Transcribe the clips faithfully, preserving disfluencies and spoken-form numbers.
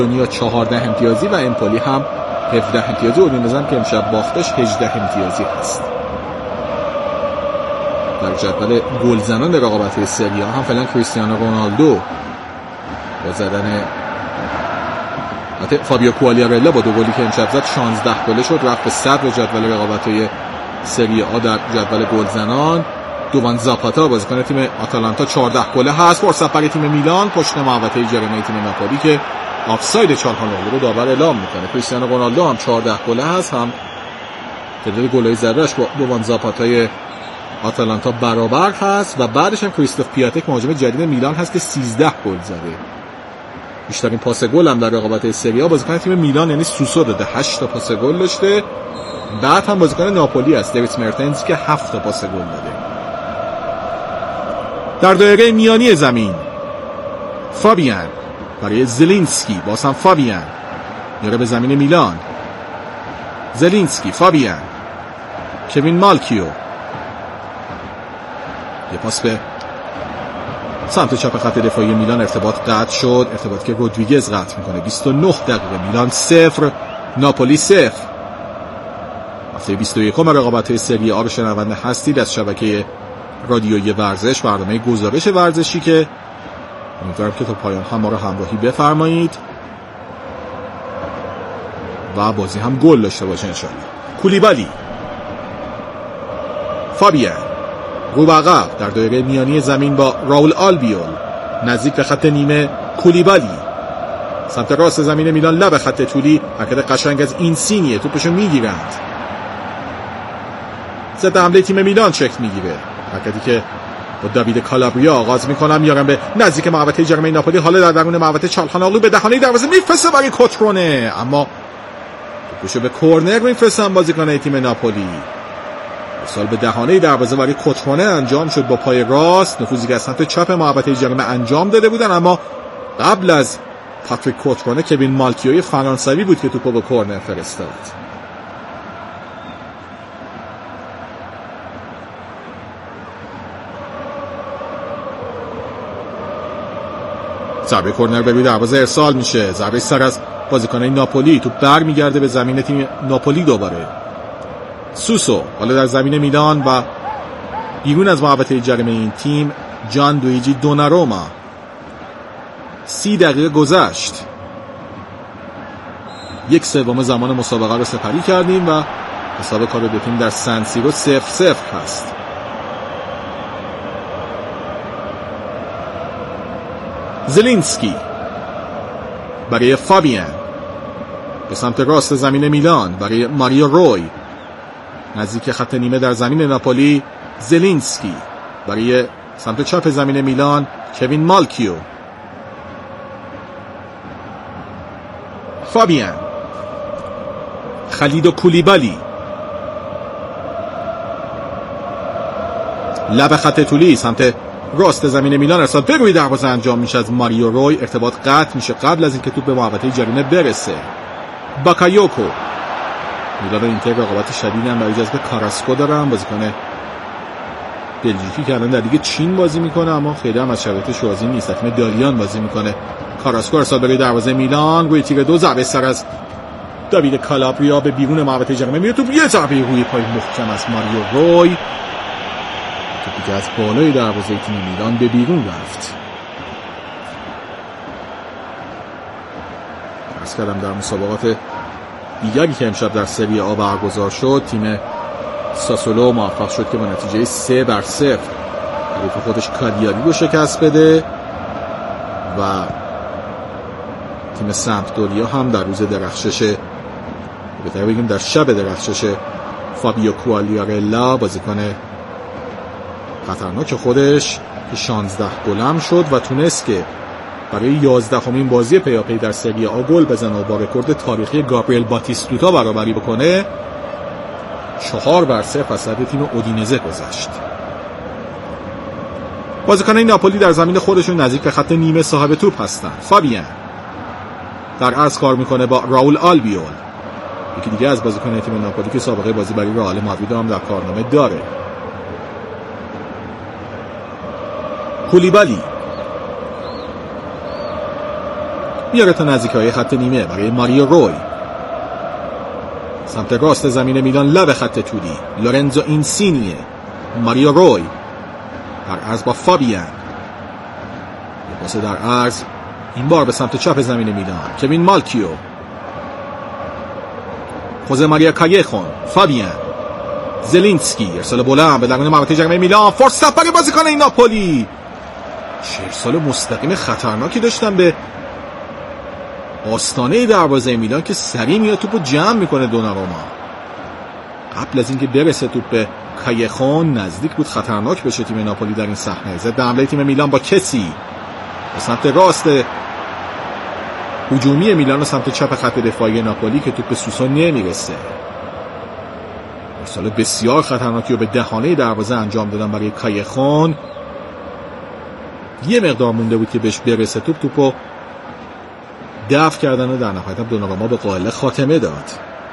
دنیا چهارده امتیازی و امپولی هم هفده امتیازی. اودینزه که امشب باختش هجده امتیازی هست. در جدول گلزنان رقابت سری آ هم فعلا کریستیانو رونالدو با زدن فابیو کوالیارلا با دو گلی که امشب زد شانزده گله شد، رفت به صدر جدول رقابت‌های سری آ در جدول گلزنان. دووان زاپاتا بازیکن تیم آتالانتا چهارده گله هست. فرصت برای تیم میلان پشت محوطه جریمه تیم ناپولی که آفساید چالهانوغلو رو داور اعلام میکنه. کریستیانو رونالدو هم چهارده گله هست، هم تعداد گل‌های زده‌اش با دووان زاپاتای آتالانتا برابر هست و بعدش هم کریستوف پیاتک مهاجم جدید میلان هست که سیزده گل زده. بیشترین پاس گل هم در رقابت سری آ بازیکن تیم میلان یعنی سوسو داده، هشت تا پاس گل داشته. بعد هم بازیکن ناپولی است دیوید مرتنز که هفت تا پاس گل داده. در دایره میانی زمین فابیان برای زلینسکی، باز هم فابیان میاره به زمین میلان. زلینسکی، فابیان، کوین مالکیو، یه پاس به سمت چپ خط دفاعی میلان، ارتباط قطع شد، ارتباطی که رودریگز قطع میکنه. بیست و نه دقیقه میلان صفر ناپولی صفر. هفته بیست و یکم رقابت‌های سری آ رو شنونده هستید از شبکه رادیویی ورزش، برنامه گزارش ورزشی که امیدوارم که تا پایان هم ما رو همراهی بفرمایید و بازی هم گل داشته باشه انشالله. کولیبالی، فابیان رو به عقب در دایره میانی زمین با راول آلبیول، نزدیک به خط نیمه کولیبالی سمت راست زمین میلان، لب خط طولی، حرکت قشنگ از اینسینیه، توپشو میگیرند. ضد حمله تیم میلان شکل میگیره، حرکتی که با داوید کالابریا آغاز میکنن، میارن به نزدیک محوطه جریمه ناپولی. حالا در درون محوطه چالهانوغلو به دهانه دروازه میفرسته برای کوترونه، اما توپشو به کورنر میفرستن بازیکن تیم ناپولی. سال به دهانه دروازه برای کوترونه انجام شد با پای راست، نفوذی که از سمت چپ محوطه جریمه انجام داده بودن، اما قبل از پاتریک کوترونه کوین مالکیوی فرانسوی بود که توپو به کورنر فرستاد. ضربه کورنر به روی دروازه ارسال میشه، ضربه سر از بازیکنان ناپولی، توپ برمیگرده به زمین تیم ناپولی دوباره. سوسو حالا در زمین میلان و بیرون از محوطه جریمه این تیم جان دویجی دوناروما. سی دقیقه گذشت، یک سوم زمان مسابقه رو سپری کردیم و حساب کار دو تیم در سن سیرو صفر صفر هست. زلینسکی برای فابیان به سمت راست زمین میلان برای ماریو روی، نزدیک خط نیمه در زمین ناپولی. زلینسکی برای سمت چپ زمین میلان کوین مالکیو. فابیان، خلید و کولیبالی، لب خط طولی سمت راست زمین میلان، ارسال به روی دروازه انجام میشه از ماریو روی، ارتباط قطع میشه قبل از اینکه توپ به محوطه جریمه برسه. باکایوکو، میلان و اینتر رقابت شدیدی هم برای جذب کاراسکو دارن، بازیکن بلژیکی که الان در لیگ چین بازی میکنه اما خیلی هم از شرایطش راضی نیست. تیم دالیان بازی میکنه. کاراسکو ارسال به روی دروازه میلان، روی تیر دو، ضربه سر از داوید کالابریا به بیرون محوطه جریمه میره، توپ یه ضربه روی پای محکم از ماریو روی، توپی که از بالای دروازه تیم میلان به بیرون رفت. عرض کردم در مسابقات دیگری که امشب در سری آ برگزار شد تیم ساسولو موفق شد که با نتیجه سه بر صفر حریف خودش کالیاری رو شکست بده و تیم سمپدوریا هم در روز درخشش، بهتر بگیم در شب درخشش فابیو کوالیارلا، بازیکن خطرناک خودش که شانزده گلم شد و تونست که برای یازدهمین بازی پیاپی در سری آ گل بزنه و با رکورد تاریخی گابریل باتیستوتا برابری بکنه، چهار بر صفر از صدر تیم اودینزه گذشت. بازیکنان ناپولی در زمین خودشون نزدیک به خط نیمه صاحب توپ هستن. فابیان در عرض کار میکنه با راول آلبیول، یکی دیگه از بازیکنان تیم ناپولی که سابقه بازی برای رئال مادرید هم در کارنامه داره. کولیبالی، میاره تا نزدیکای خط نیمه برای ماریو روی. سمت راست زمین میلان لب خط توری لورنزو اینسینیه. ماریو روی در عرض با فابیان، یه پاس در عرض این بار به سمت چپ زمین میلان کوین مالکیو. خوزه ماریا کایخون، فابیان، زلینسکی ارسال بلند به درون محوطه جریمه میلان. فرصت برای بازیکن این ناپولی. چه ارسال مستقیم خطرناکی داشتن به آستانه دروازه میلان که سریع میاد توپو جمع میکنه دوناروما. قبل از اینکه برسه توپ به کایخون نزدیک بود خطرناک بشه تیم ناپولی در این صحنه. ضد حمله تیم میلان با کسی به سمت راست هجومی میلان و سمت چپ خط دفاعی ناپولی که توپ به سوسو نمیرسه. ارسال بسیار خطرناکی رو به دهانه دروازه انجام دادن برای کایخون. یه مقدار مونده بود که بهش برسه توپ توپو دفع کردن و در نهایت هم دوناروما به قائله خاتمه داد.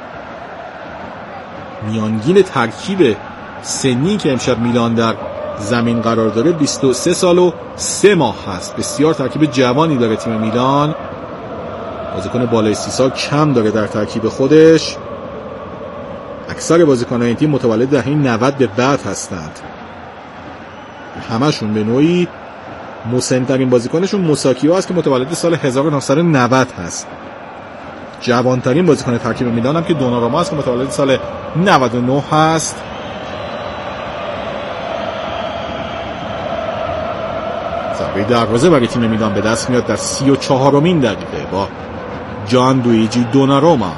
میانگین ترکیب سنی که امشب میلان در زمین قرار داره بیست و سه سال و سه ماه هست. بسیار ترکیب جوانی داره تیم میلان. بازیکن بالای سی سال کم داره در ترکیب خودش. اکثر بازیکنان این تیم متولد دهه نود به بعد هستند. همشون به نوعی مسن‌ترین بازیکنشون موساکیو است که متولد سال هزار و نهصد و نود هست. جوانترین بازیکن ترکیب میلان هم که دوناروما است که متولد سال نود و نه هست. ضربه دروازه برای تیم میلان به دست میاد در سی و چهارمین دقیقه با جان لویجی دوناروما.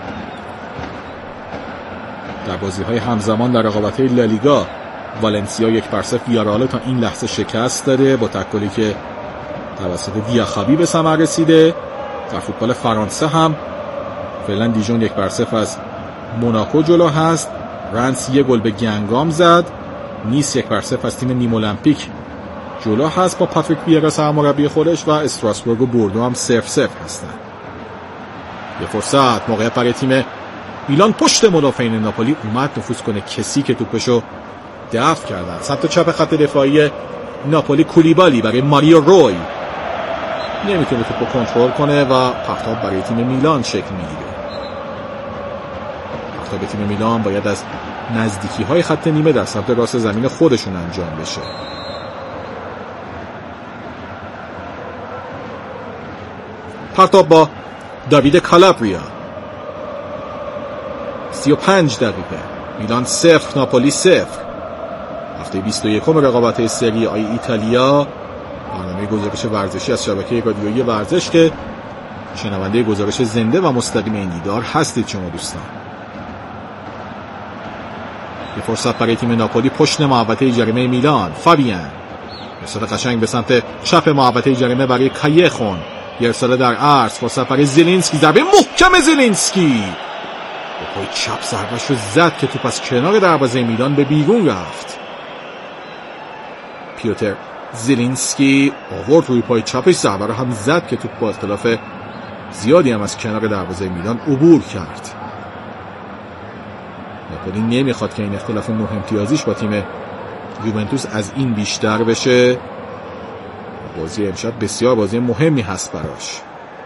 در بازی‌های همزمان در رقابت‌های لالیگا والنسیا یک بر صفر ویارال تا این لحظه شکست داده با تکلی که توسط دیاخابی به ثمر رسیده. در فوتبال فرانسه هم فعلا دیژون یک بر صفر از موناکو جلو هست. رنس یک گل به گنگام زد. نیس یک بر صفر از تیم نیم المپیک جلو هست با پاتریک ویرا سرمربی خودش و استراسبورگ و بوردو هم صفر صفر هستن. یه فرصت موقعیت برای تیم میلان پشت مدافعین ناپولی اومد نفوذ کنه کسی که توپشو دفع کردن. سمت چپ خط دفاعی ناپولی کولیبالی برای ماریو روی نمیتونه توپو کنترل کنه و پرتاب برای تیم میلان شکل میگیره. پرتاب تیم میلان باید از نزدیکی های خط نیمه در سمت راست زمین خودشون انجام بشه. پرتاب با داوید کالابریا. سی و پنج دقیقه میلان صفر ناپولی صفر. هفته بیست و یکم رقابت سری آی ایتالیا، برنامه گزارش ورزشی از شبکه رادیویی ورزش که شنونده گزارش زنده و مستقیم این دیدار هستید شما دوستان. یه فرصت برای تیم ناپولی پشت محوطه جریمه میلان. فابیان ارسال قشنگ به سمت چپ محوطه جریمه برای کایخون. یه ارسال در عرض، فرصت برای زلینسکی، ضربه محکم زلینسکی با پای چپ ضربه‌اش رو زد که توپ از کنار دروازه میلان به بیرون رفت. پیوتر زلینسکی آورد روی پای چپش، ضربه رو هم زد که توپ با اختلاف زیادی هم از کنار دروازه میلان عبور کرد. ناپولی نمیخواد که این اختلاف نه امتیازیش با تیم یوونتوس از این بیشتر بشه. بازی امشب بسیار بازی مهمی هست براش.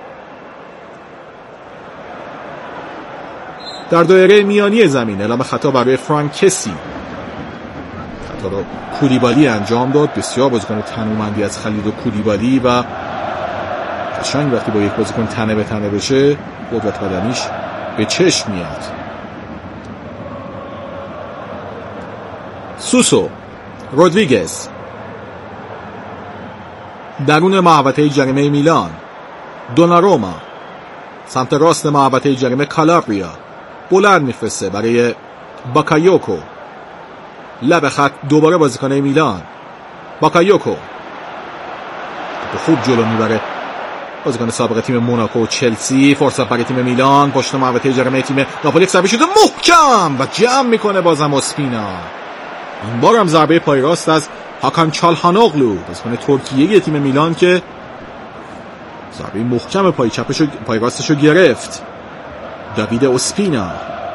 در دایره میانی زمین اعلام خطا برای فرانکسی. خطا رو کولیبالی انجام داد. بسیار بازیکن تنومندی از خلید و کولیبالی و قشنگ وقتی با یک بازیکن تنه به تنه بشه قدرت بدنیش به چشم میاد. سوسو، رودریگز درون محوطه جریمه میلان. دوناروما سمت راست محوطه جریمه. کالابریا بلند میفرسته برای باکایوکو. لب خط دوباره بازیکن میلان. باکایوکو خوب جلو میبره بازیکن سابق تیم موناکو و چلسی. فرصت برای تیم میلان پشت محوطه جریمه تیم ناپولی. ضربه شده محکم و جمع میکنه بازم اسپینا. این بار هم ضربه پای راست از هاکان چالهانوغلو بازیکن ترکیه تیم میلان که ضربه محکم پای چپش پای راستش رو گرفت. داوید اسپینا.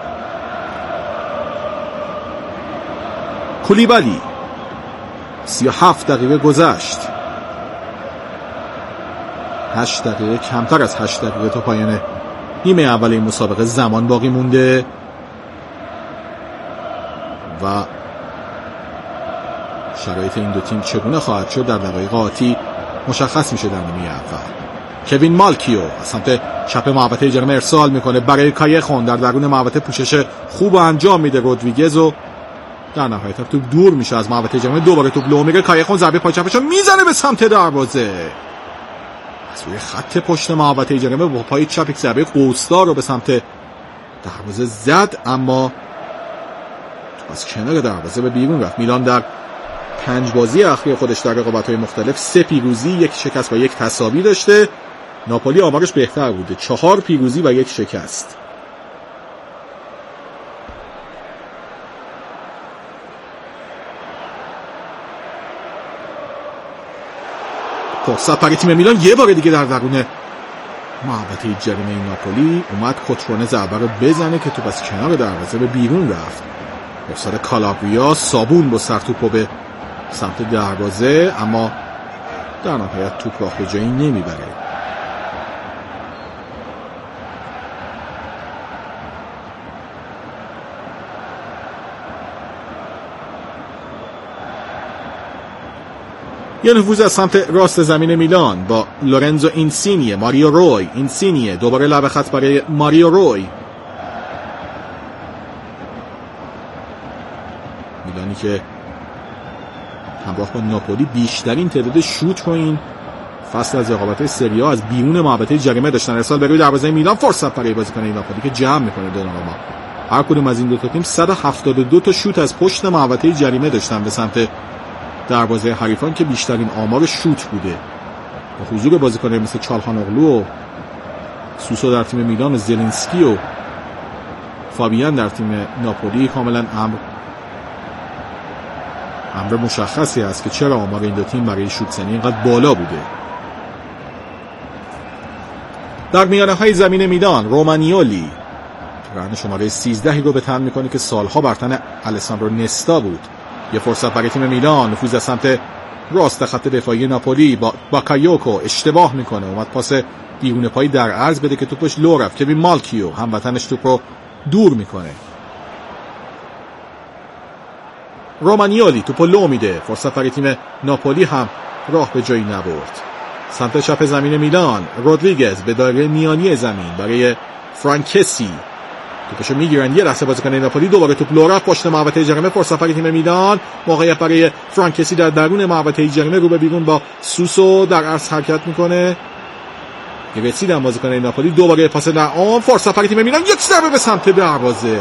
کولیبالی سی و هفت دقیقه گذشت. هشت دقیقه کمتر از هشت دقیقه تا پایان نیمه اول این مسابقه زمان باقی مونده و شرایط این دو تیم چگونه خواهد شد در دقایق آتی مشخص میشه در نیمه اول. کوین مالکیو از سمت چپ محوطه جریمه ارسال میکنه برای کایخون، در درون محوطه پوشش خوب و انجام میده رودریگز و در نهایت توپ دور میشه از محوطه جریمه. دوباره توپ لو میره، کایخون ضربه پای چپشو میزنه به سمت دروازه از روی خط پشت محوطه جریمه با پای چپ یک ضربه قوسدار رو به سمت دروازه زد، اما توپ از کنار دروازه به بیرون رفت. میلان در پنج بازی اخیر خودش در رقابت‌های مختلف سه پیروزی، یک شکست و یک تساوی داشته. ناپولی آمارش بهتر بوده، چهار پیروزی و یک شکست. فرصت برای تیم میلان یه بار دیگه در درون محوطه جریمه ناپولی اومد کترونه ضربه رو بزنه که توپ از کنار دروازه به بیرون رفت. افساد کالابریا صابون با سر توپو به سمت دروازه، اما در نهایت توپ راه به جایی نمیبره. یه نفوذ از سمت راست زمین میلان با لورنزو اینسینیه، ماریو روی، اینسینیه دوباره لب خط برای ماریو روی. میلانی که همراه با ناپولی بیشترین تعداد شوت رو این فصل از رقابت‌های سری آ از بیرون محوطه جریمه داشتن. ارسال به روی دروازه میلان، فرصت برای بازیکن ناپولی که جمع میکنه دوناروما. هر کدوم از این دو تا تیم صد و هفتاد و دو تا شوت از پشت محوطه جریمه داشتن به سمت دروازه حریفان که بیشترین آمار شوت بوده. با حضور بازیکنان مثل چالهانوغلو و سوسو در تیم میلان و زلینسکی و فابیان در تیم ناپولی کاملا امر امر مشخصی است که چرا آمار این دو تیم برای شوت زنی اینقدر بالا بوده. در میانه های زمین میلان رومانیولی رهن شماره سیزده رو به تن میکنه که سالها بر تن الساندرو نستا بود. یه فرصت برای تیم میلان، نفوذ از سمت راست خط دفاعی ناپولی با باکایوکو اشتباه میکنه، اومد پاس بیرون پای در عرض بده که توپش لو رفت. کوین مالکیو هموطنش توپ رو دور میکنه. رومانیولی توپ لو میده، فرصت برای تیم ناپولی هم راه به جایی نبرد. سمت چپ زمین میلان، رودریگز به دایره میانی زمین برای فرانکسی، توپشو میگیرن. یه لحظه بازیکن ناپولی دوباره توپ لو رفت پشت محوطه جریمه، فرصت برای تیم میلان، موقعیت برای فرانکسی در درون محوطه جریمه رو به بیرون با سوسو در عرض حرکت میکنه. رسیدن بازیکن ناپولی، دوباره پاس در عمق، فرصت برای تیم میلان، یک ضربه به سمت دروازه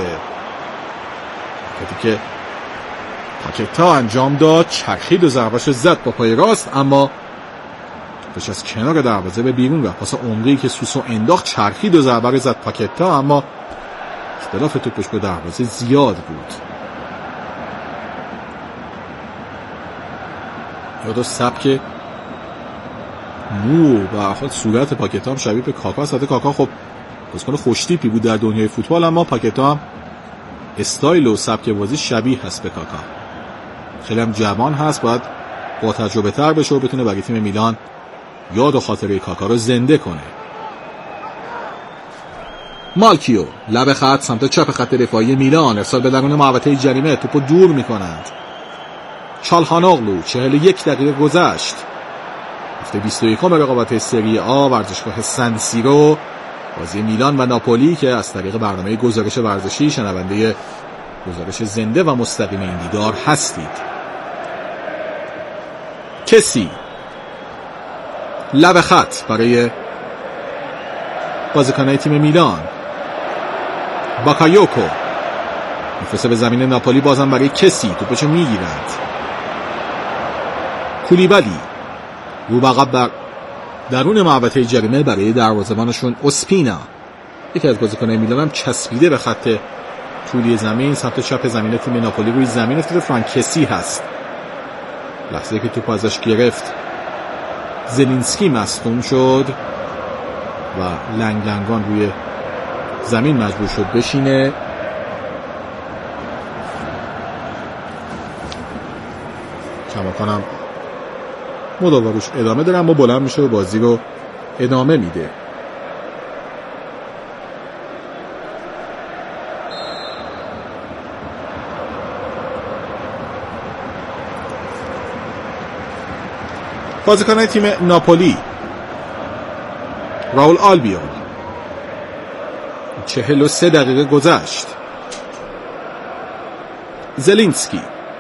که پاکتا انجام داد، چرخید و ضربه‌شو زد با پای راست، اما توپش از کنار دروازه به بیرون رفت. پاس عمقی که سوسو انداخت، چرخید و ضربه رو زد پاکتا، اما اختلاف توپش به دروازه زیاد بود. یاد سبک مو و اخواد صورت پاکتا هم شبیه به کاکا است. کاکا خب بازیکن خوشتیپی بود در دنیای فوتبال، اما پاکتا هم استایل و سبک بازی شبیه هست به کاکا. خیلی هم جوان هست، باید با تجربه تر بشه و بتونه برای تیم میلان یاد و خاطره کاکا رو زنده کنه. مالکیو لب خط سمت چپ خط دفاعی میلان، ارسال به درون محوطه جریمه، توپو دور میکنند. چالهانوغلو، چهل و یک دقیقه گذشت. هفته بیست و یکم رقابت سری آ ورزشگاه سن سیرو، بازی میلان و ناپولی که از طریق برنامه گزارش ورزشی شنونده گزارش زنده و مستقیم این دیدار هستید. کسی لب خط برای بازیکنان تیم میلان، باکایوکو میفرسته به زمین ناپولی، بازم برای کسی، توپشو میگیرند. کولیبالی رو بقب بر درون محوطه جریمه برای دروازه‌بانشون اسپینا، یکی از بازیکنان میلان هم چسبیده به خط طولی زمین. سمت چپ زمین تیم ناپولی روی زمین افتاده، فرانکسی هست. لحظه که توپ ازش گرفت زلینسکی مصدوم شد و لنگ لنگان روی زمین مجبور شد بشینه. کماکان هم مداواروش ادامه دارن، ما بلند میشه و بازی رو ادامه میده. بازیکنان تیم ناپولی: راول آلبیون. چهل و سه دقیقه گذشت. زلینسکی.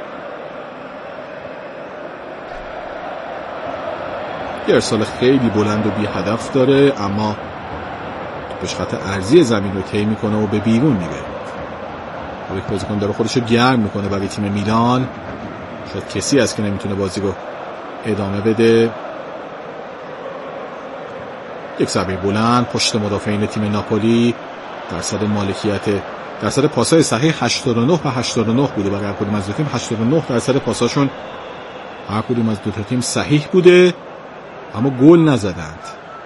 یه ارسال خیلی بلند و بی هدف داره، اما توپش خط عرضی زمین رو طی میکنه و به بیرون میره. یک بازیکن داره خودش رو گرم میکنه برای تیم میلان. شاید کسی هست که نمیتونه بازی رو ادامه بده. یک ضربه بلند پشت مدافعین تیم ناپولی. درصد مالکیت درصد پاس‌های صحیح هشتاد و نه و هشتاد و نه بوده برای هر کدوم از دو تیم. هشتاد و نه درصد پاساشون هر کدوم از دو تا تیم صحیح بوده، اما گل نزدند.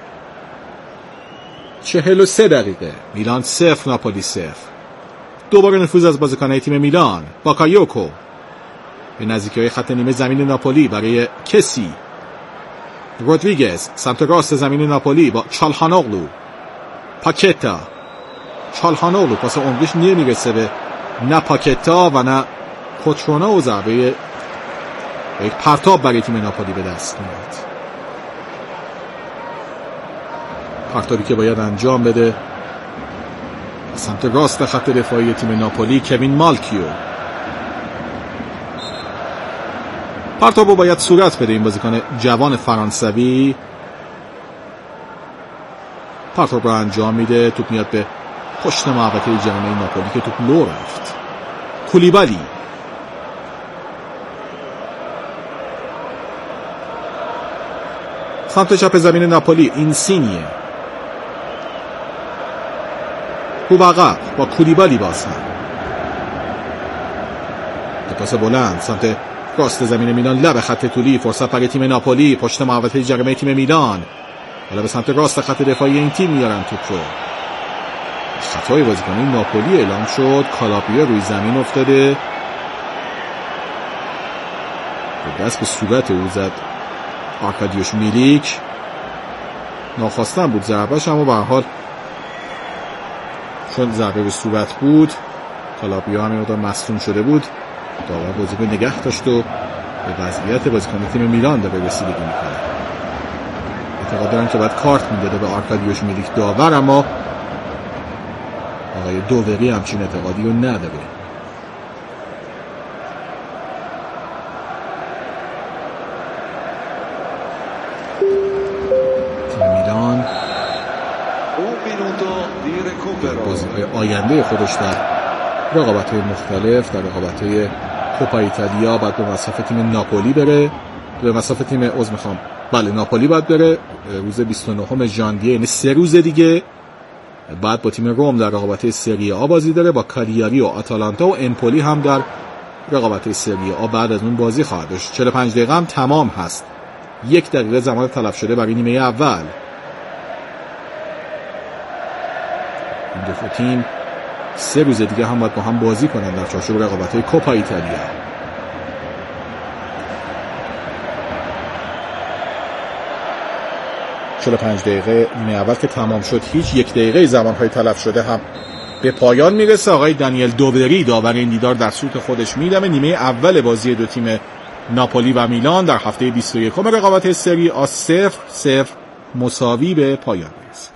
چهل و سه دقیقه. میلان صفر ناپولی صفر. دوباره نفوذ از بازیکنان تیم میلان. باکایوکو به نزدیکی های خط نیمه زمین ناپولی برای کسی. رودریگز سمت راست زمین ناپولی با چالهانوغلو. پاکتا. چالهانوغلو پاس عمقش نمیرسه به نه پاکتا و نه کوترونا و ضربه یک پرتاب برای تیم ناپولی به دست میاد. پرتابی که باید انجام بده سمت راست خط دفاعی تیم ناپولی. کوین مالکیو. پرتابو باید صورت بده این بازیکن جوان فرانسوی. پرتاب رو انجام میده. توپ میاد به پشت محوطه جریمه ناپولی که توپ لو رفت. کولیبالی. سمت چپ زمین ناپولی. اینسینیه. کوباقا با کولیبالی باز هم. پاس بلند سمت راست زمین میلان. لب خط طولی. فرصت برای تیم ناپولی. پشت محوطه جریمه تیم میلان. حالا به سمت راست خط دفاعی این تیم میارن توپ رو. خطای بازیکنان ناپولی اعلام شد. کالاپیا روی زمین افتاده. به دست به صورت او زد آرکادیوش میلیک. ناخواستن بود ضربهش، اما به هر حال چون ضربه به صورت بود کالاپیا هم مقدار مصدوم شده بود. داور بازیکن نگه داشت و به وضعیت بازیکن تیم میلان داره رسیدگی میکنه. اعتقاد دارم که باید کارت میداده به آرکادیوش میلیک داور، اما آقای دووری همچین اعتقادی رو نداره. تیم میلان بازی‌های آینده خودش در رقابت‌های مختلف، در رقابت‌های کوپا ایتالیا بعد به مسافت تیم ناپولی بره. به مسافت تیم عذر میخوام بله ناپولی باید بره روز بیست و نهم ژانویه، یعنی سه روز دیگه. بعد با تیم روم در رقابت‌های سری آ بازی داره، با کالیاری و آتالانتا و امپولی هم در رقابت‌های سری آ بعد از اون بازی خواهد داشت. چهل و پنج دقیقه هم تمام هست. یک دقیقه زمان تلف شده برای نیمه اول. این دو تیم سه روز دیگه هم باید با هم بازی کنن در چارچوب رقابت‌های کوپا ایتالیا. چهل و پنج دقیقه نیمه اول که تمام شد، هیچ یک دقیقه زمان‌های تلف شده هم به پایان میرسه. آقای دانیل دووری داور این دیدار در سوت خودش میدمه. نیمه اول بازی دو تیم ناپولی و میلان در هفته بیست و یکم رقابت سری آ صفر صفر مساوی به پایان میرسه.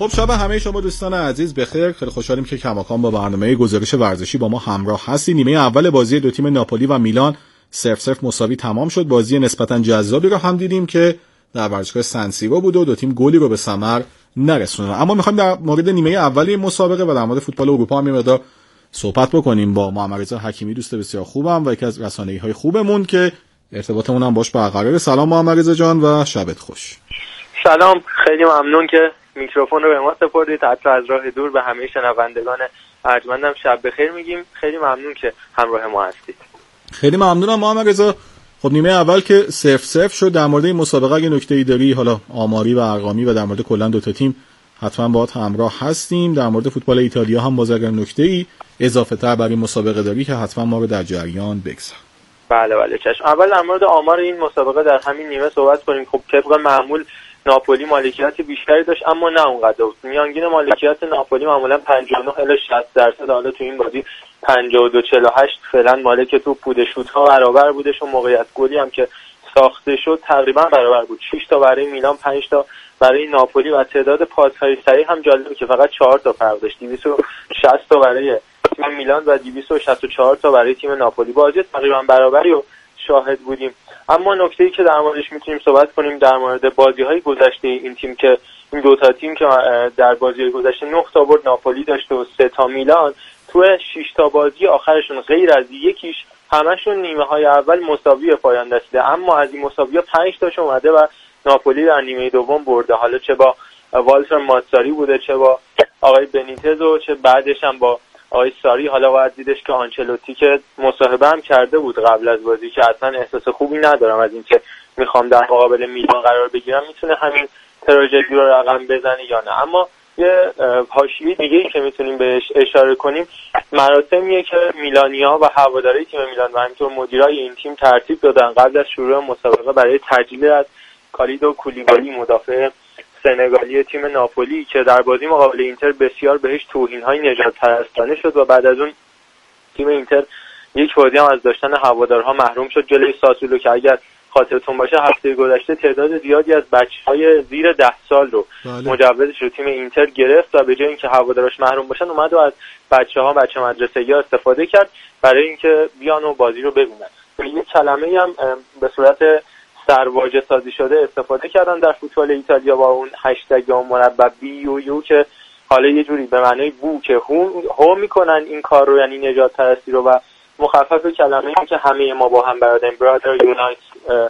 خب شب همه شما دوستان عزیز بخیر. خیلی خوشحالیم که کماکان با برنامه گزارش ورزشی با ما همراه هستید. نیمه اول بازی دو تیم ناپولی و میلان صفر صفر مساوی تمام شد. بازی نسبتا جذابی رو هم دیدیم که در ورزشگاه سن سیرو بود و دو تیم گلی رو به ثمر نرسوندن. اما می‌خوایم در مورد نیمه اولی مسابقه و در مورد فوتبال اروپا هم مقدار صحبت بکنیم با محمد رضا حکیمی، دوست بسیار خوبم و یکی از رسانه‌های خوبمون که ارتباطمون هم باش برقراره. سلام محمد رضا جان و شبت خوش. سلام، خیلی ممنون که میکروفون رو به ما سپردید. حتی از راه دور به همه شنوندگان ارجمندم شب بخیر میگیم. خیلی ممنون که همراه ما هستید. خیلی ممنونم محمد رضا. خب نیمه اول که صفر صفر شد، در مورد این مسابقه اگه نکته‌ای داری حالا آماری و ارقامی و در مورد کلا دو تا تیم حتما باهات همراه هستیم. در مورد فوتبال ایتالیا هم باز اگر نکته‌ای اضافه تر برای این مسابقه داری که حتما ما رو در جریان بگذار. بله بله چشم. اول در مورد آمار این مسابقه در همین نیمه صحبت کنیم. خب طبق معمول ناپولی مالکیت بیشتری داشت اما نه اونقدر بود. میانگین مالکیت ناپولی معمولا پنجاه و نه الی شصت درصد، حالا تو این بازی پنجاه و دو چهل و هشت فعلا مالک توپ بوده. شوت‌ها برابر بودش و موقعیت گلی هم که ساخته شد تقریبا برابر بود. شش تا برای میلان، پنج تا برای ناپولی و تعداد پاس‌های صحیح هم جالبه که فقط چهار تا فرق داشت. دویست و شصت تا برای تیم میلان و دویست و شصت و چهار تا برای تیم ناپولی. بازی تقریبا برابری رو شاهد بودیم. اما نکته‌ای که در موردش میتونیم صحبت کنیم در مورد بازی‌های گذشته این تیم که این دو تا تیم که در بازی‌های گذشته نه تا برد ناپولی داشته و سه تا میلان، تو شش تا بازی آخرشون غیر از یکیش همشون نیمه‌های اول مساوی پایان رسیده. اما از این مساوی‌ها پنج تاش اومده و ناپولی در نیمه دوم برده. حالا چه با والتر ماتساری بوده، چه با آقای بنیتز و چه بعدش هم با آقای ساری. حالا باید دیدش که آنچلوتی که مصاحبه هم کرده بود قبل از بازی که اصلا احساس خوبی ندارم از اینکه میخوام در مقابل میلان قرار بگیرم، میتونه همین تراژدی رو رقم بزنه یا نه. اما یه حاشیه دیگه‌ای که میتونیم بهش اشاره کنیم مراسمیه که میلانیا و هواداری تیم میلان و همینطور مدیرای این تیم ترتیب دادن قبل از شروع مسابقه برای تجلیل از کالیدو کولیبالی، مدافع سنگالی تیم ناپولی که در بازی مقابل اینتر بسیار بهش توهین‌های نژاد پرستانه شد و بعد از اون تیم اینتر یک بازی هم از داشتن هوادارها محروم شد جلوی ساسولو که اگر خاطرتون باشه هفته گذشته تعداد زیادی از بچه‌های زیر ده سال رو بله. مجوزش رو تیم اینتر گرفت و به جای اینکه هوادارش محروم باشن اومد و از بچه‌ها بچه مدرسه‌ای استفاده کرد برای اینکه بیان و بازی رو ببینن. یک کلمه‌ای هم به صورت سرواژه سازی شده استفاده کردن در فوتبال ایتالیا با اون هشتگ یا مربع بی یو یو که حالا یه جوری به معنای بو که هم هو میکنن این کار رو، یعنی نجات پرستی رو، و مخفف کلمه‌ای که همه ما با هم برادریم برادر یونایت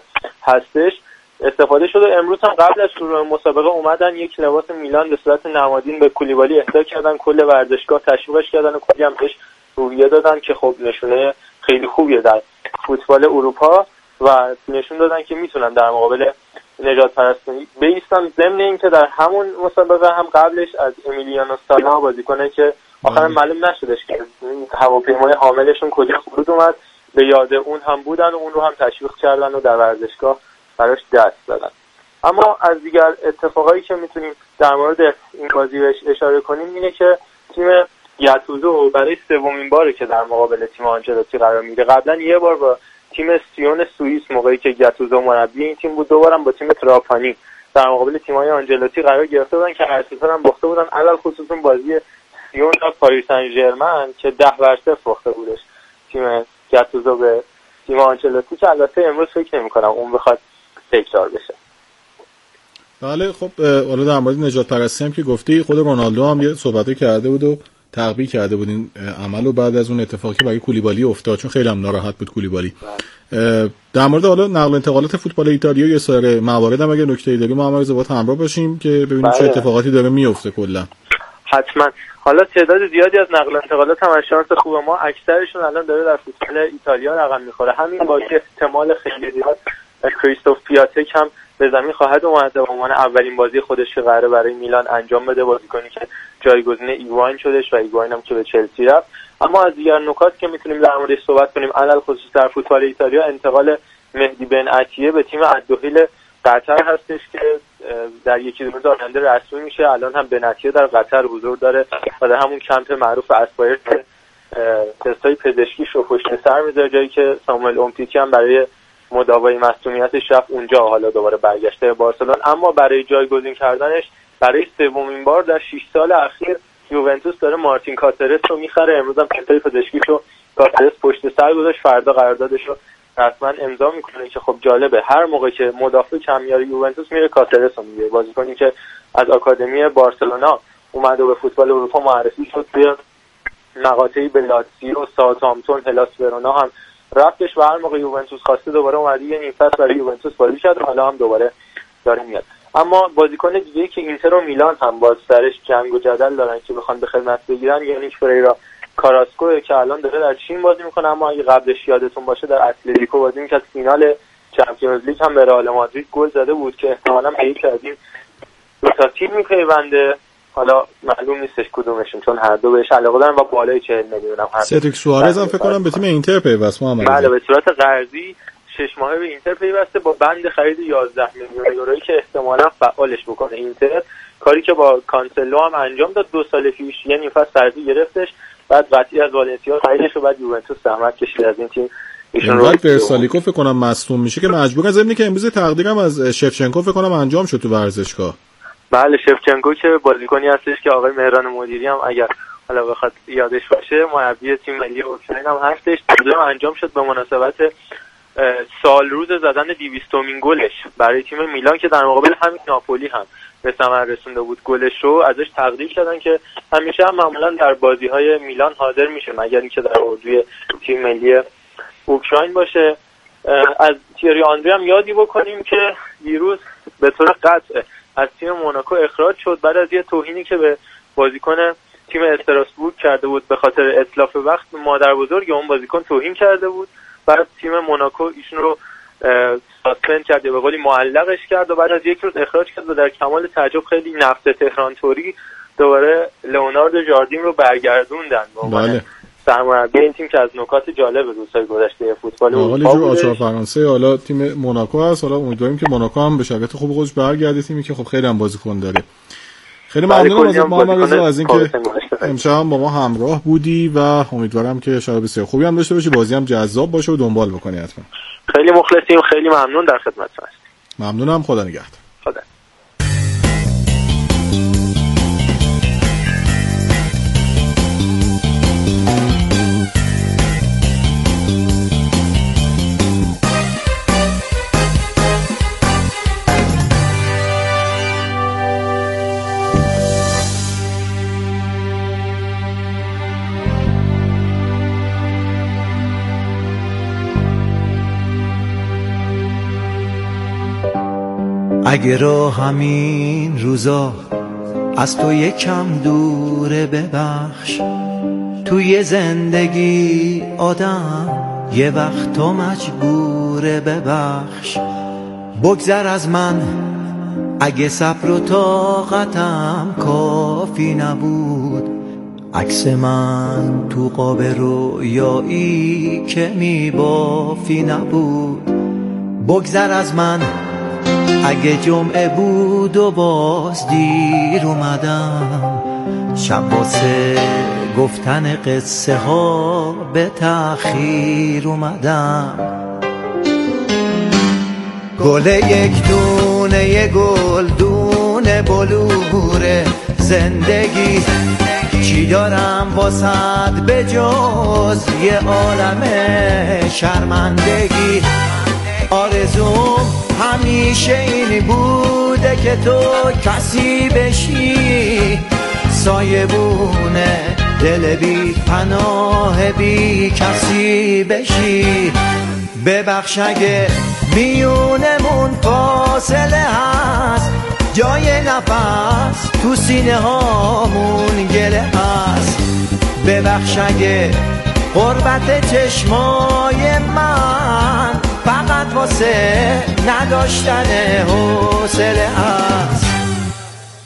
هستش استفاده شده. امروز هم قبل از شروع مسابقه اومدن یک لباس میلان به صورت نمادین به کولیبالی اهدا کردن، کل ورزشگاه تشویقش کردن و کلی هم بهش روحیه دادن که خب نشونه خیلی خوبیه در فوتبال اروپا و نشون دادن که میتونن در مقابل نجات پرستی بیستن. ضمن این که در همون مسابقه هم قبلش از امیلیانو سالا بازیکنه که آخرا معلوم نشدش که هواپیمای حاملشون کجا فرود اومد، به یاد اون هم بودن و اون رو هم تشویق کردن و در ورزشگاه براش دست دادن. اما از دیگر اتفاقایی که میتونیم در مورد این بازی بهش اشاره کنیم اینه که تیم گاتوزو برای سومین باره که در مقابل تیم آنچلوتی قرار میگیره. قبلا یه بار با تیم سیون سوئیس موقعی که گاتوزو مربی این تیم بود، دوبارم با تیم تراپانی در مقابل تیم‌های آنجلوتی قرار گرفته بودن که هر سه هم باخته بودن، علل خصوص بازی سیون تا پاریس سن ژرمن که ده بر صفر باخته بودش تیم گاتوزو به تیم آنچلوتی که البته امروز فکر نمی‌کنم اون بخواد تکرار بشه. بله خب حالا در مورد نجات پرستی هم که گفتی، خود رونالدو هم یه صحبتی کرده بود و تقبیح کرده بود این عملو بعد از اون اتفاقی که برای کولیبالی افتاد، چون خیلی هم ناراحت بود کولیبالی. در مورد حالا نقل و انتقالات فوتبال ایتالیا یه سری موارد هم اگه نکته‌ای داریم ما هم با همراه باشیم که ببینیم بله. چه اتفاقاتی داره میفته کلا. حتما. حالا تعداد زیادی از نقل و انتقالات هم از شانس خوب ما اکثرشون الان داره در فوتبال ایتالیا رقم میخوره. همین با احتمال خیلی زیاد کریستوف پیاتک هم به زمین خواهد اومد به عنوان اولین بازی خودش که قراره برای میلان انجام بده، بازیکنی که جایگزین ایگواین شدش و ایگواین هم که به چلسی رفت. اما از دیگر نکات که میتونیم در موردش صحبت کنیم علل خصوص در فوتبال ایتالیا انتقال مهدی بن عطیه به تیم الدوحیل قطر هستش که در یکی دو روز آینده رسمی میشه. الان هم بن عطیه در قطر حضور داره و در همون کمپ معروف اسپایر تستای پزشکیش رو پشت سر میذاره، جایی که ساموئل اومتیتی هم برای مداوای مصونیتش رفت اونجا، حالا دوباره برگشته به بارسلون. اما برای جایگزین کردنش برای سومین بار در شش سال اخیر یوونتوس داره مارتین کاترس رو میخره. امروز هم پرسپولیس پزشکیشو کاترس پشت سر گذاشت، فردا قراردادشو رسما امضا میکنه که خب جالبه هر موقع که مدافع کم میاره یوونتوس میره کاترس رو میگیره. بازیکنی که از آکادمی بارسلونا اومد و به فوتبال اروپا معرفی شد، توی مقاطعی به لاتزیو، ساوثهامپتون، هلاس ورونا هم رفتش و هر موقع یوونتوس خواسته دوباره اومد یه نیم فصل برای یوونتوس بازی کرد و حالا هم دوباره داره میاد. اما بازیکن دیگه‌ای که اینتر و میلان هم باز سرش جنگ و جدل دارن که بخوان به خدمت بگیرن، یعنی فریرا کاراسکو که الان داره در چین بازی میکنه، اما اگه قبلش یادتون باشه در اتلتیکو بازی میکرد، فینال چمپیونز لیگ هم به رئال مادرید گل زده بود که احتمالاً به یکی از این دو تا تیم میپیونده. حالا معلوم نیستش کدومشون، چون هر دو بهش علاقه دارن و بالای چهل میلیون هم هست. سدریک سوارز هم فکر کنم به تیم اینتر پیوست محمد. بله، به صورت قرضی شش ماهه به اینتر پیوسته با بند خرید یازده میلیون یورویی که احتمالاً فعالش بکنه اینتر، کاری که با کانسلو هم انجام داد دو سال پیش. یه نیم فصل سردی گرفتش، بعد قطعی از والنسیا خریدش و بعد یوونتوس زحمت کشید از این تیم. ایشون رو ورسالیکو فکر کنم مصدوم میشه که مجبورن، ضمن که امروز تقدیرم از شفچنکو فکر کنم انجام شد تو ورزشگاه. بله، شفچنکو که بازیکنی هستش که آقای مهران مدیری هم اگر حالا بخواد یادش باشه مربی تیم ملی اوکراین هم هستش. تقدیرم انجام شد به مناسبت سال روز زدن دویستمین گلش برای تیم میلان که در مقابل همین ناپولی هم به ثمر رسونده بود. گلش رو ازش تقدیر کردن که همیشه هم معمولا در بازی‌های میلان حاضر میشه مگر اینکه در اردوی تیم ملی اوکراین باشه. از تیری آنری هم یادی بکنیم که دیروز به طور قطع از تیم موناکو اخراج شد بعد از یه توهینی که به بازیکن تیم استراسبورگ کرده بود به خاطر اتلاف وقت. مادر بزرگ اون بازیکن توهین کرده بود، بعد تیم موناکو ایشون رو ساسپند کرد، به قولی معلقش کرد و بعد از یک روز اخراج کرد و در کمال تعجب خیلی نفت تهران توری دوباره لئوناردو جاردین رو برگردوندن به عنوان سرمربی این تیم که از نکات جالب روزهای گذشته فوتبال اروپا بود. آچار فرانسه حالا تیم موناکو هست، حالا امیدواریم که موناکو هم به شرایط خوب خودش برگرده، تیمی که خب خیلی هم بازیکن داره. خیلی ممنونم از محمد رضا از اینکه امشب با ما همراه بودی و امیدوارم که شب بسیار خوبی هم داشته باشی، بازی هم جذاب باشه و دنبال بکنی حتما. خیلی مخلصیم، خیلی ممنون، در خدمتتون هستیم. ممنونم، خدا نگهدار. خدا. اگه راه همین روزا از تو یکم دوره ببخش، توی زندگی آدم یه وقت تو مجبوره ببخش. بگذر از من اگه صبر و طاقتم کافی نبود، عکس من تو قاب رویایی که میبافی نبود. بگذر از من اگه جمعه بود و باز دیر اومدم، شب واسه گفتن قصه ها به تأخیر اومدم. گل یک دونه گل دونه بلوره زندگی، چی دارم واسد به جز یه عالم شرمندگی. آرزوم همیشه این بوده که تو کسی بشی، سایبونه دل بی پناه بی کسی بشی. ببخش اگه میونمون فاصله هست، جای نفس تو سینه هامون گله هست. ببخش اگه غربت چشمای من فقط واسه نداشتن حوصله هست.